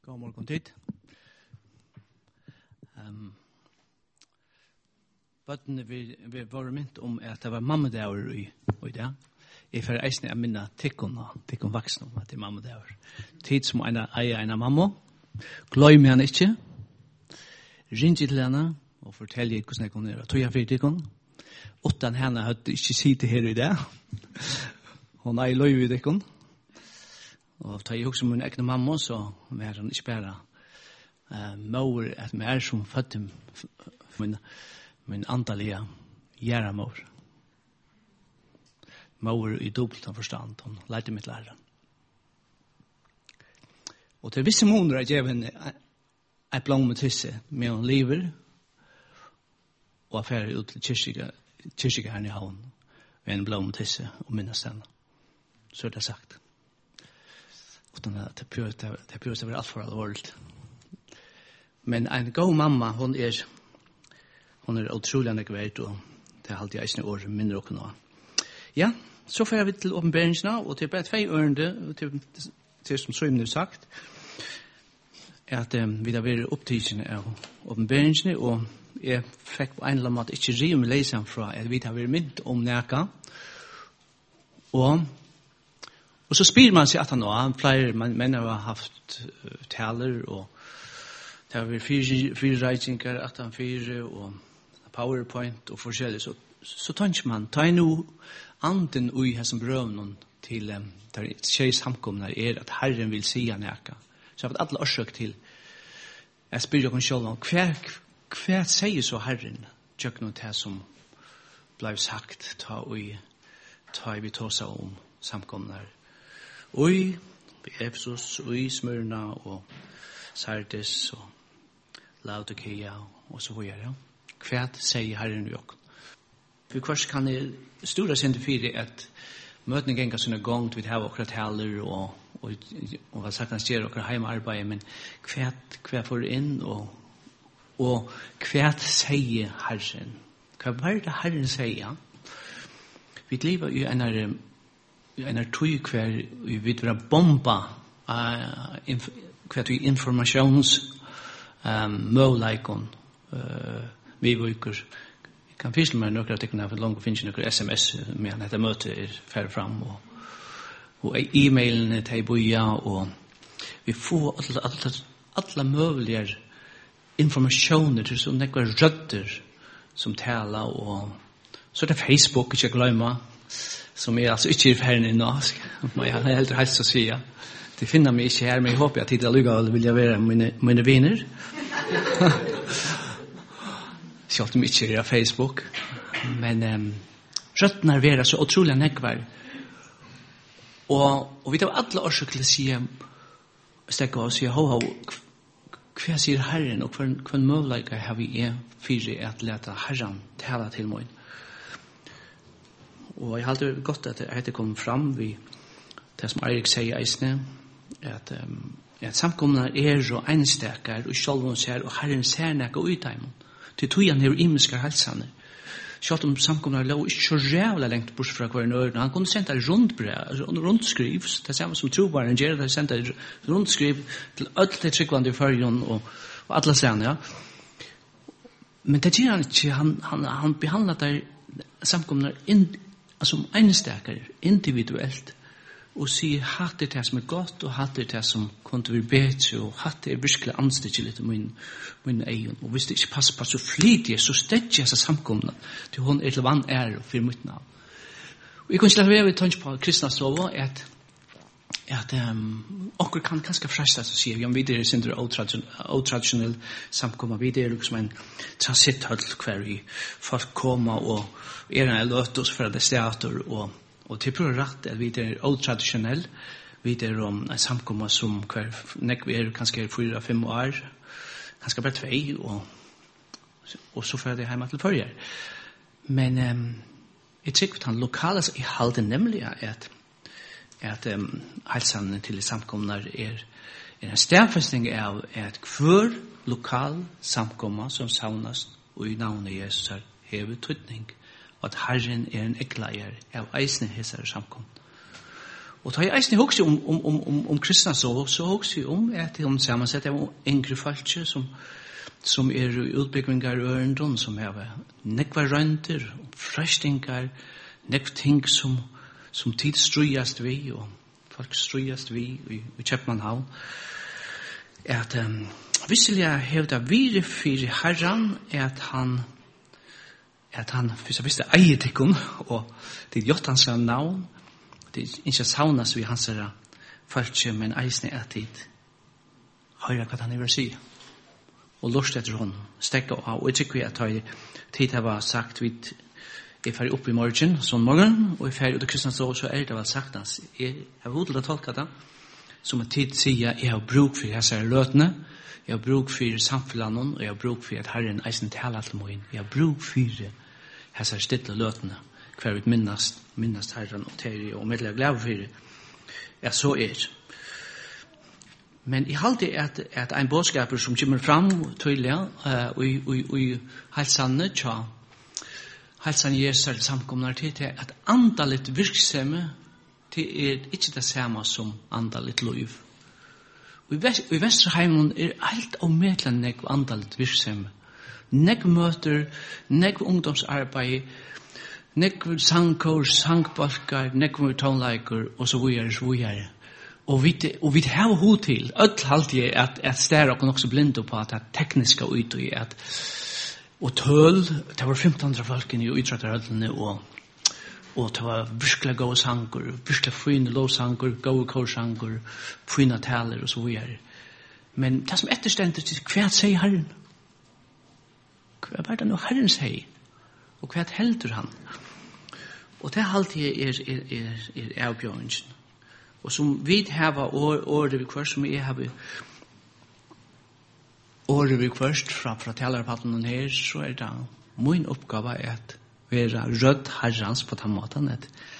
God morgen tid. Bøttene vi var minnet om at det var mammedager i det. Jeg får eisne å minne tikkene voksne om at det er mammedager. Tid som eier en mamma. Gløy med henne ikke. Ring til henne og fortell hvordan hun er. Tog jeg for tikkene. Utan henne hadde ikke sitte her i det. Hun eier løy i tikkene. Og da jeg husker min egen mamma, så var han ikke bare mor, at vi er som fødte min andalige gjerramor. Mor i dobbelt forstand, hun lærte mitt lære. Og til visse måneder jeg gjør henne et blom med tisse med hun lever, og affærer ut til kyrkjegæren i havn, med en blom med tisse og minnes henne. Så er det sagt. Utan det behöver vara allt för allvarligt. Men en god mamma, hon är otroligt mycket värd och det har alltid eisne år mindre och nå. Ja, så får vi till åpenberingsna och till bara 2 ørende till som Søymne har sagt at vi har vært opptidende av åpenberingsna og jeg fikk på en eller annen måte ikke rive med leisen fra at vi har vært mynt om næka og så spyr man seg at han pleier, menn har haft taler, og det har vært 4 reitinger, at han 4, og PowerPoint, og forskjellig. Så tenker man, ta nå anden ui her som brøvnen til der skjer samkomne at Herren vil si han eka. Så jeg har fått alle årsøk til, jeg spyr dere selv om, hva sier så Herren, tjøk noe til som ble sagt, ta vi tåsa om samkomne her. Oi, Efesus, oi, Smyrna, og Sardis, og Laodikea, og så videre. Hva sier Herren i okken? For først kan det stora sende fire at møtene ganger sånne gong til vi har okra taler, og hva sagt han stjer okra heimarbeid, men hva får inn, og hva sier Herren? Hva var det Herren sier? Vi lever i en tøy hver vi vil være bomba hver tøy informasjonsmøleikon vi vuker. Jeg kan fysle meg noen av tikkene for langt å finne noen SMS med dette møtet ferdig fram og e-mailene til boja og vi får alle mulige informasjoner til sånne rødder som taler og så er det Facebook, ikke glemme som er altså ikke ferdig nå, må jeg helt helst å si. De finner meg ikke her, men jeg håper at jeg lukket vil jeg være mine viner. Selv om ikke er Facebook. Men røttene er være så utrolig nekvar. Og vi tar alle årsøk til å si, stekke og si, hva sier Herren, og hva mulighet har vi for at lete Herren tale til meg. Og jeg har alltid godt at det kom fram vi det som Eirik sier eisne at samkomna og einstakar og sjálvun ser og Herren ser nekka utdeimen til togan er imiskar halsane sjálv om samkomna lå ikke så rævla lengt bort fra hver nøyren han kunne senda rundskriv det samme som trobaren gjør det senda rundskriv til öll det tryggvande i fyrjon og alle sene ja. Men det gjør han ikke han behandler der samkomna som einstakar individuelt og sier hatt det som er godt og hatt det som kunne være bedre og hatt det virkelig anstegget litt min egen og hvis det ikke passer på så flyter så stedt jeg seg samkomne til hun til vann og for mitt navn og jeg kunne slett være tanke på kristna slova at okkur kan ganske frestas å si ja, vi er sindre otradisjonell samkomma vi er liksom en transitthøll hver vi folk koma og en løt oss for det steater og til prøver rett at vi er otradisjonell vi er en samkomma som hver vi er kanskje 4-5 år kanskje bare 2 og så får det hjemme til førjer men jeg tykker han lokale i halden nemlig at halsene til samkomnar en stedfestning av at hver lokal samkomma som savnas og i navnet Jesus hever tydning og at Herren en ekleier av eisne hesar samkomna Og da jeg eisne også om kristna så også om at de sammensett av yngre folk som i utbyggvingar i ørendom, som nekva rønter, frøstingar, nekva ting som tid strøyast vi, og folk strøyast vi i Kjøpmannhavn, at visselig jeg hevda vire fyrir herran at han fyrst og fyrst eier tikkun, og det gjort hans navn, det ikke saunas vi hans falskje, men eisne at tid høyra hva han vil si, og lust etter hon, stekka av, og jeg tykker vi at tid har sagt vidt, jeg fer opp i morgen, sånn morgen, og jeg fer ut av kristens år, så det vel sagt hans, jeg har hodet å tolka det, som at tid sier, jeg har bruk for hese løtene, jeg har bruk for samfunnet, og jeg har bruk for at Herren eisen taler til meg inn, jeg har bruk for hese stille løtene, hver vi minnast Herren og Terje, og medelig glede for det, så Men I halte at ein bådskaper som kommer fram tydelig, og helt sanne, helt sanne Jesu samkomnar til at andalet virksomme til ikke det samme som andalet liv. I Vesterheimen helt omedlende nekv andalet virksomme. Nekv møter, nekv ungdomsarbeid, nekv sangkår, sangbalkar, nekv tonleiker, og så videre. Og vi har hod til, alltid at stær og også blinde på at det tekniske ut i at og tøl, det var 1500 folkene i utretterhøllene, og det var virkelig gode sanger, virkelig fine lovsanger, gode korsanger, fine taler og så videre. Men det som etterstendte til hva sier Herren? Hva er det nå Herren sier? Og hva heldur han? Og det alltid er avbjørningen. Og som vi har året vi kvart, som jeg har året vi kvart fra talerpatten her, så det min oppgave at være rødt herrens på den måten.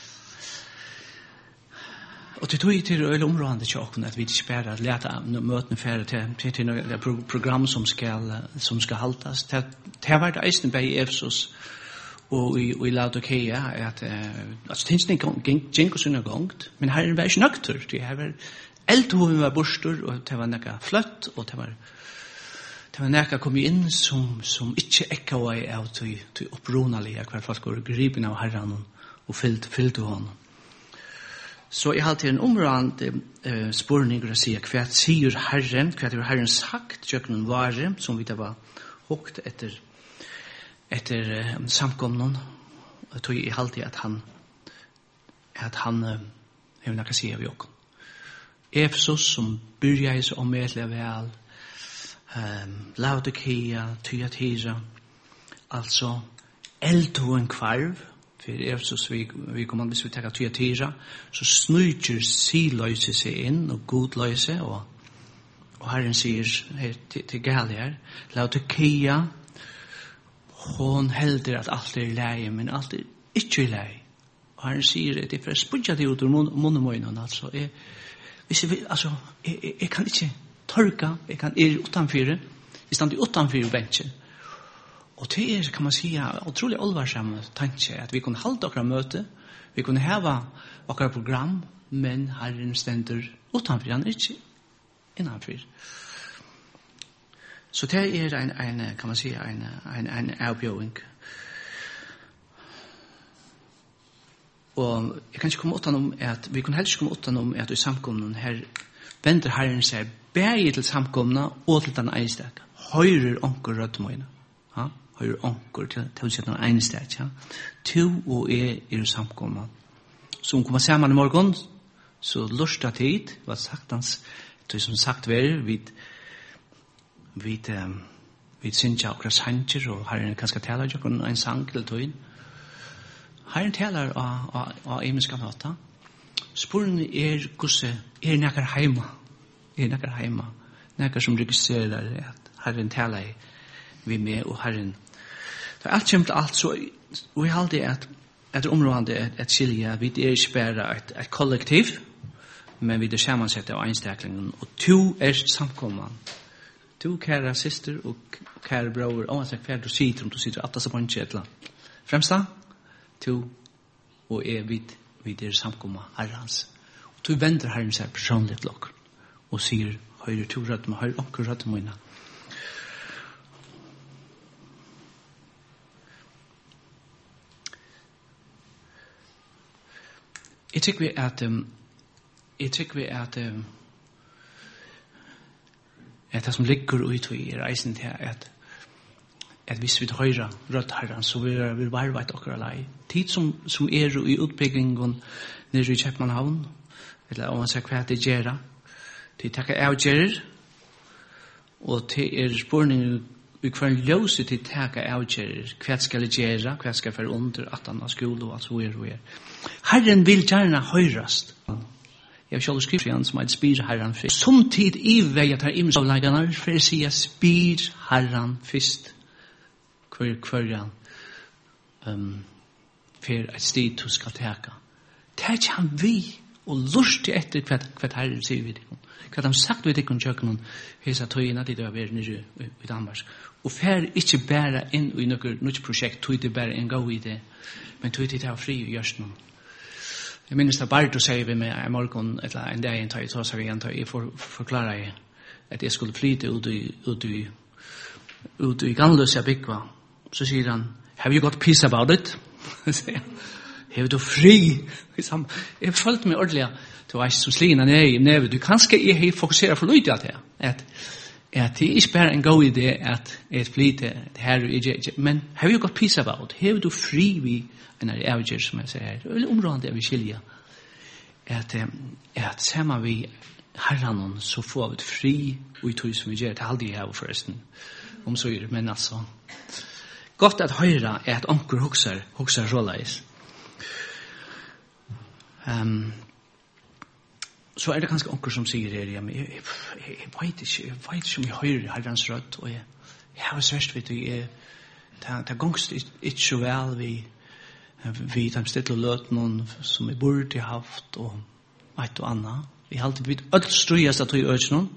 Og det tog jeg til øyne områdene til åkken, at vi ikke bare lete møtene færre til noe program som skal haltes. Det har vært eisen bei Efesos og i Laodikea at tingene gikk og sunnet gongt, men Herren var ikke nøkter. Det var eldhoven var borster, og det var nekka fløtt, og det var nekka kom inn som ikke ekka var av til oppronalige, hver folk var gripen av Herren og fyllte honom. Så jeg har til en områdende spørninger å si hva sier Herren, hva har Herren sagt, kjøkken vare, som vi da var hukt etter samkomnen, og tog jeg alltid at han jeg vil nok si av jokken. Efesos som byrja så omedelig vel, Laodikea, Thyatira, altså eldhoen kvarv, for Efesos vi kommer, hvis vi tenker Thyatira, så snøyter siløyse seg inn, og godløyse, og Herren sier til gale her, Laodikea, hon helder at alt leie, men alt ikke leie. Og Herren sier at det for å spudja det ut ur munnen, altså, jeg kan ikke tørka, jeg kan utanfyre, i stand utanfyre benchen. Og det kan man si, utrolig alvarsamme tanke, at vi kunne halde okra møte, vi kunne heva okra program, men Herren stender utanfyr, han ikke innanfyr. Så det en kan man si, en avbjøring. Og jeg kan ikke komme utenom at, vi kunne helst ikke komme utenom at i samkomnen her vender Herren seg begge til samkomna og til den ene sted. Høyrer onker rødmøyene. Høyrer onker til å sette den ene sted. To og i samkomna. Som kommer sammen i morgen, så lørste tid, var saktans, det som sagt var, vi synsja okra sanger, og Herren kanskje taler jo en sang til tøyen. Herren taler av imenska nåta. Spørsmålet hvordan nekker heima. Nekker heima. Nekker som registrerer at Herren taler vi med, og Herren. Det alt kommer til alt, så vi har alltid et område, et skilje, vi ikke bare et kollektiv, men vi sammensetter av einstaklingen, og to samkomman. To kære syster og kære bror, og jeg sier du sitter om du sitter at det er på en kjedla. Fremst da? To og vidt samkomma herrens. Du vender Herren seg personligt lokk og sier, høyre to rødt, men høyre onker rødt mine. Jeg tykker vi at det som ligger ut i reisen til at hvis vi høyre rødt Herren, så vil vi bare veit okker alai. Tid som i utbyggingen nere i Kjeppmannhavn, eller om man sier hva det gjør, til takka avgjerer, og til spørningen i hver løse til takka avgjerer, hva skal det gjøre, hva skal være under 18 skole og alt så er. Herren vil gjerne høyrast. Jeg har selv skrivet igjen som at spyr Herren først. Samtid i vei at her imensavleggene, for jeg sier spyr Herren først. Hver for et sted du skal teka. Tek han vi og lurt etter hva Herren sier vi til. Hva de sagt vi til kjøkken hesa tøyene til det var vært nere i Danmark. Og fer ikke bare inn i noe prosjekt, tog det bare en god idé, men tog det til å fri og gjørs noen. Jeg minnes det bare å si vi med en morgen, eller en dag en tøy, så sa vi en tøy, jeg forklarer at jeg skulle flyte ut i Ganløse bygva. Så sier han, have you got peace about it? Have du fri? Jeg følte meg ordentlig, du var som slina ned i nevet. Du kanskje jeg fokuserer for lyd av det, at det er ikke bare en god idé at jeg flyter her og ikke, men have you got peace about? Have du fri vi en avgjør, som jeg sier her? Det er områdende jeg vil skilje. At sammen vi herren, så får vi fri og i tog som vi gjør. Det er aldri jeg forresten om så gjør, men altså godt at høyre er at onker hokser råleis. Så er det ganske onker som sier her, jeg vet ikke om jeg hører herrens rødt, og jeg har svært vidt, det er gongst ikke så vel vi de stedte og løt noen som jeg burde haft, og vet og annet. Vi har alltid vidt alt strøyest at vi øker noen.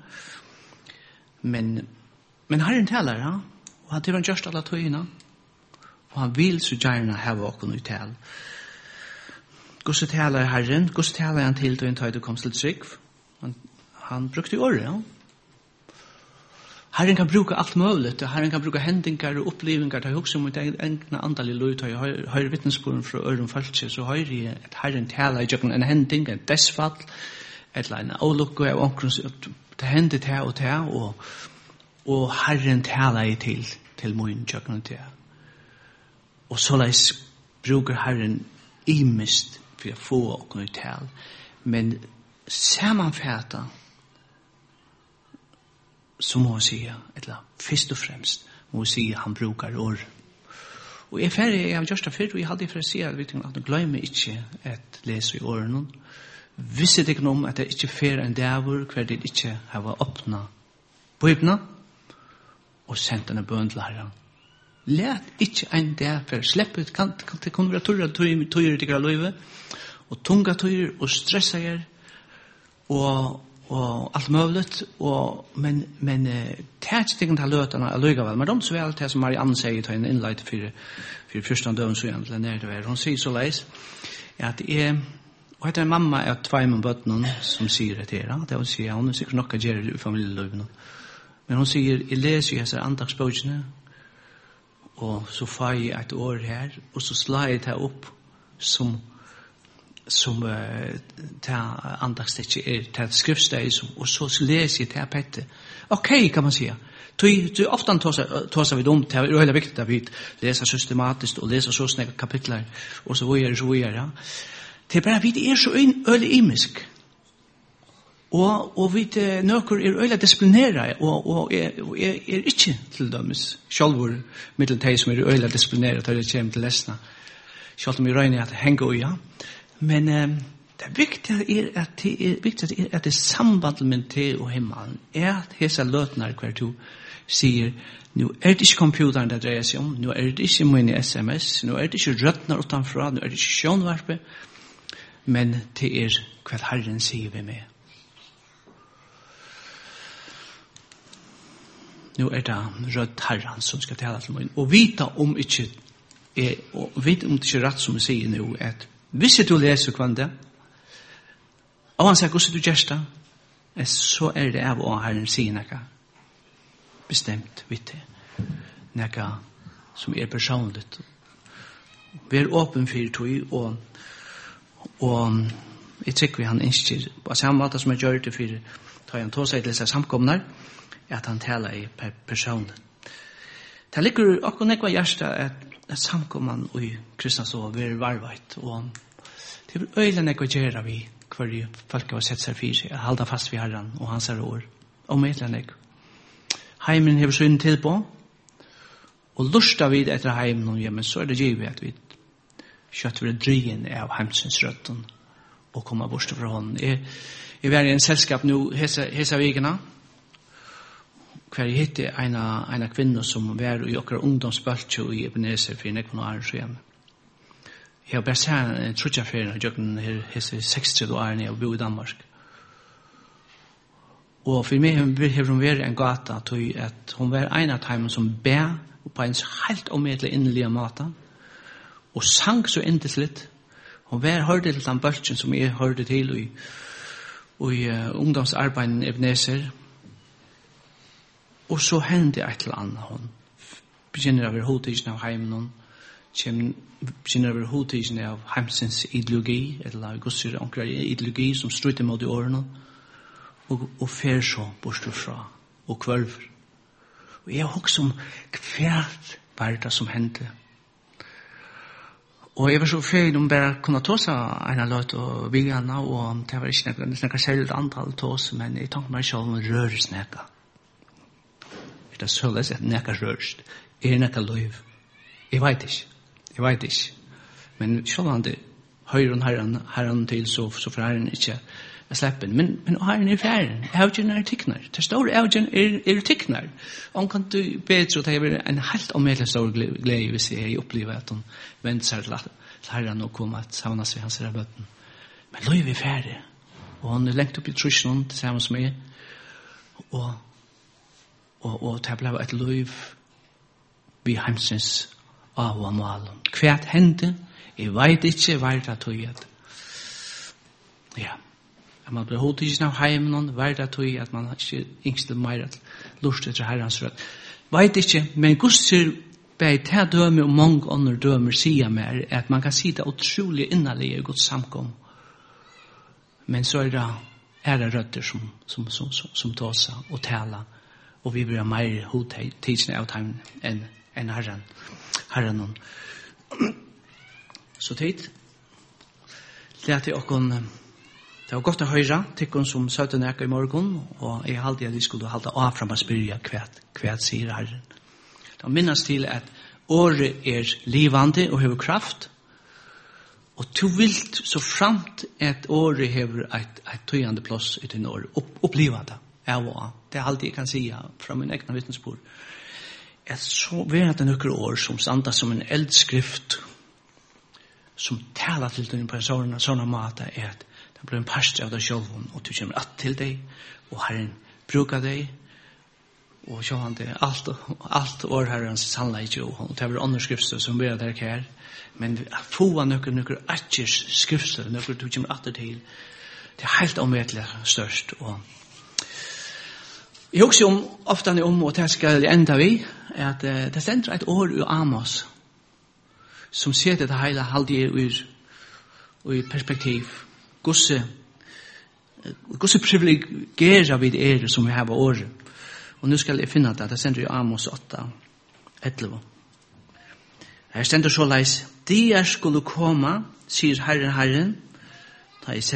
Men herren taler, ja, og han tilhører gjørst alle tøyene, og han vil så gjerne hava okkur i tal. Gosse taler herren, gosse taler han til en tøy du kom til trygg. Han brukte året, ja. Herren kan bruka allt möjligt, herren kan bruka hendingar og upplevingar, det er også om et egna andalig løyt, og jeg høyre vittnesborden fra øren falskje, så høyre jeg at herren taler i jøkken en hending, en desfall, eller en avlukke av omkring, det hender det og det, og herren taler i til mun jøkken til. Og såleis bruker herren imist for å få okkur i tal, men samanfæta, så må jeg sige, eller først og fremst, må jeg sige, han brukar år. Og jeg har gjort det før, og jeg hadde for å si at vi glemmer ikke at lese i årene. Visste det ikke om at det ikke fer en dæver, hver det ikke har åpnet bøybna, og sendt denne bøn til herren. Læt ikke en dæver, slippet, kan det kunne være tøyre til løyve, og tunga tøyre, og stressager, og alt muligt, men tæt stikken til løtene er løygavel. Men de så vel til som Marianne sier til en innleit for første døven så igjen til nær det var. Hun sier så leis at og etter en mamma er tveimen bøtten som sier det til det vil si hun er sikkert nok å gjøre det i familieløyvene. Men hun sier, jeg leser jeg ser andagsbøkene, og så får jeg et år her, og så slår jeg det opp som ta andagstekje ta skriftsteg og så leser jeg ta pette. Ok, kan man säga. Du ofta tar vi om det är väldigt viktigt att vi läser systematiskt och läser så snägga kapitlar och så vidare, ja. Det är bara vi är så ölig imisk. Og vi nøkker øyla disiplinera og er ikke til dømes sjálfur mittel teg som øyla disiplinera til det kommer til lesna sjálf om vi røyner at henga ja. Men det viktige er at det samband med te og himmelen er at hesa løtnar hver du sier nu er det ikke computeren det dreier seg om, nu er det ikke mine SMS, nu er det ikke røtnar utanfra, nu er det ikke sjånvarpe, men det er hva Herren sier vi med. Nu er det rødt Herren som skal tale til meg. Og vita om det ikke er rett som vi sier nå, at hvis du leser hva det, Og han sier, hvordan du gjør det, så det av å Herren sier noe bestemt vidt det. Noe som personligt. Vi åpen for tog, og jeg tykker han ikke, på samme måte som jeg gjør det for ta han tog seg til disse samkomner, at han taler i personligt. Det ligger akkurat nekva hjertet at samkomman i kristnas og vi varveit, og det er øyla nekva gjerra vi hver folk har sett seg fyrir, at halda fast vi Herren og hans år, og medla nekva. Heimen hever så inn til på, og lusta vid etter heimen og hjemme, så det givet at vi kjøtt vi dryen av heimsynsrøtten og komme bort fra hånden. Jeg var i en selskap nå hesa vikene, hver jeg hittet en kvinne som var i okker ungdomsbøltje i Ebenezer for nekva noe år hjemme. Jeg har bare sett en trutjaferien og gjøkken hese 60 år nede og bo i Danmark. Og for meg har hun vært en gata til at hun var en av dem som ber på en helt omedelig innelige måte og sang så intensligt. Hun var hørte til den bøltjen som jeg hørte til i ungdomsarbeidet i Ebenezer. Og så hendte et eller annet. Hun begynner å være hodtidsen av heimen, begynner å være hodtidsen av heimsens ideologi, eller gusser omkring ideologi som strutter mot i årene, og fer så bortstofra, og kvølver. Og jeg har også hvert var det som hendte. Og jeg var så feil om bare kunne ta seg en løt og bygge og det var ikke noe særlig antall tås, men jeg tenkte meg selv om røresnekka. Det er så løs at nekka rørst. Nekka løyv. Jeg vet ikke. Men selv om det høyre herren til, så får herren ikke slippe. Men herren ferden. Avgjøn tikkner. Det store avgjøn tikkner. Om kan du bedre at det er en helt omedelig stor glede hvis jeg opplever at hun venter seg til herren og kommer til savne seg hans bøtten. Men løyv ferdig. Og han lengt opp i trusjonen til sammen som jeg. Og det ble et liv vi heimsins av og mal. Hvert hendte, jeg vet ikke hva det tog at ja, at man ble hodtidsen av heimen, hva det tog at man ikke yngste mer lust etter herrens rød. Vet ikke, men gusser bei ta døme og mange andre dømer sier mer, at man kan si det utrolig innerlig i Guds samkom. Men så det rødder som tåsa og tala, og vi blir mer hodtidsene av time enn herren. Så tid, det var godt å høre til som søtte nækker i morgen, og jeg halte at de skulle halte av frem og spyrja hva sier herren. Da minnes til at året livande og hever kraft, og du vilt så framt at året hever et tøyende plass i din år, oppliva det. Det er alt jeg kan si fra min egen vittnesbord. At så er det noen år som standa som en eldskrift som taler til den på en sånn måte at det blir en parst av deg selv og du kommer att til deg og Herren bruker deg og så han det alt år Herrens sannleik og det er andre skrifter som blir der her men få noen akkers skrifter noen du kommer att til det er helt omvetelig størst og jeg husker ofte og det skal enda vi at det stender et år i Amos som ser det hele halvdige i perspektiv gosse privilegerer vi som vi har året og nu skal jeg finne det stender i Amos 8:11 her stender så leis de skulle komme sier Herren da jeg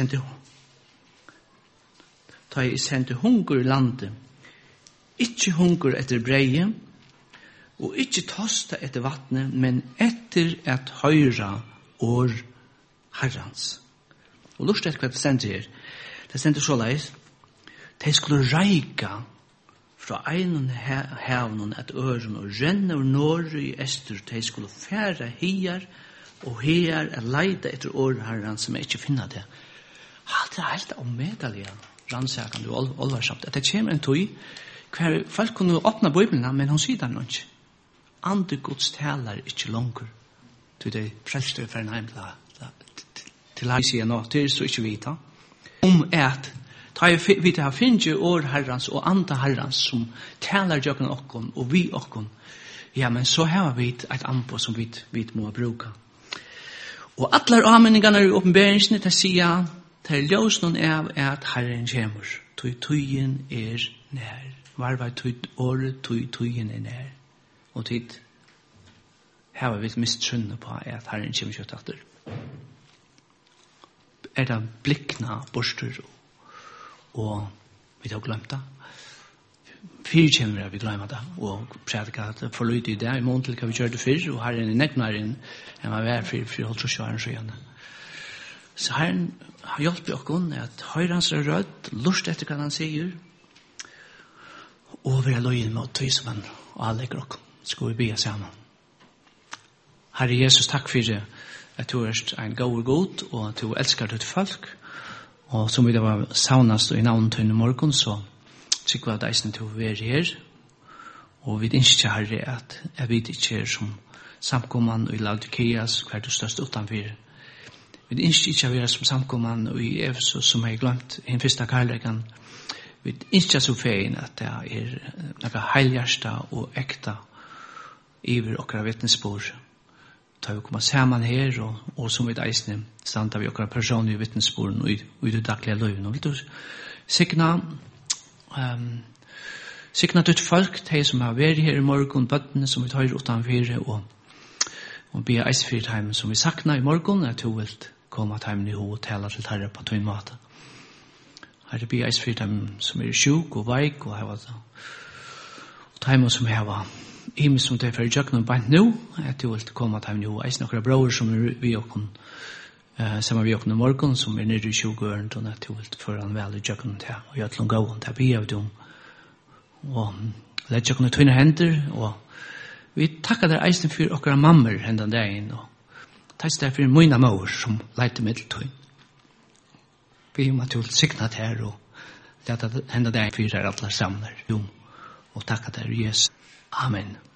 sendte hunger i landet ikke hunger etter breie, og ikke tosta etter vattnet, men etter at høyra år Herrens. Og lust etter hva det stender her. Det stender så leis. De skulle reika fra einen hevnen et øren og renne og nåre i ester. De skulle fære hier og hier og leide etter år Herrens som jeg ikke finner det. Det er helt omedelig rannsakende og olvarsamt. At det kommer en tog hver folk kunne åpne Bibelen, men hun sier det nå ikke. Andre Guds taler ikke langer til det frelste for en heim til han sier nå, det er så ikke vita. at vi har finnet år herrans og andre herrans som taler jøkken okkon og vi okkon. Ja, men så har vi et ampo som vi må bruka. Og allar avmenningarna i åpenberingsene til sier til ljøsnen av at Herren kommer. Tøyen nær. Varvar året tøyen nær. Og tid har vi mistrunnet på at Herren kommer kjøtt etter. Det blikkna borster og vi har glemt det. Fyr kommer vi glemmer det, og prædika at forløyde i det, i mån til hva vi gjør det før, og Herren negnar inn, enn man var for 8 år siden. Så Herren har hjulpet oss at høyre hans rød, lust etter hva han sier, og vi har løyen mot tøy som han avlegger oss. Skal vi be sammen. Herre Jesus, takk for at du er en god og god, og at du elsker ditt folk, og som vi da var saunast i navnet i morgen, så tykker vi at eisen til å være her, og vi ønsker Herre at jeg vet ikke som samkomman i Laodiceas, hver du størst utenfor. Vi ønsker ikke å være som samkomman i Efesus, som jeg glemt i den første kærleken. Vi ønsker så feien at det noe heilhjertet og ekta iver okra vittnesbord. Da vi kommer sammen her, og som vi eisne standa vi okra personlige vittnesbord og i det daglige løven. Og vil du sikna ditt folk, de som har vært her i morgen, bøttene som vi tar utenfor, og be eisfyrt heim som vi sakna i morgen, at du vil komme til heim og tale til herre på tøyn måte. Herre, be eisfyrt heim som er sjuk og veik, og heim som har imen som det er for jøkken og bant nå, at du vil komme til heim og eis nokre brøver som er vi okken, sammen vi okken i morgen, som er nere i 20-åren, og at du vil føre han vel i jøkken til, og gjør til å gå, til å be av dem, og lett jøkken i tøyne hender, og vi takkar der eisen for okkara mammer hendan dagen, og takk der for mine mor som leite middeltøyn. Vi må til sikna til her, og lette hendan dagen for her atler samler, og takkar der Jesus. Amen.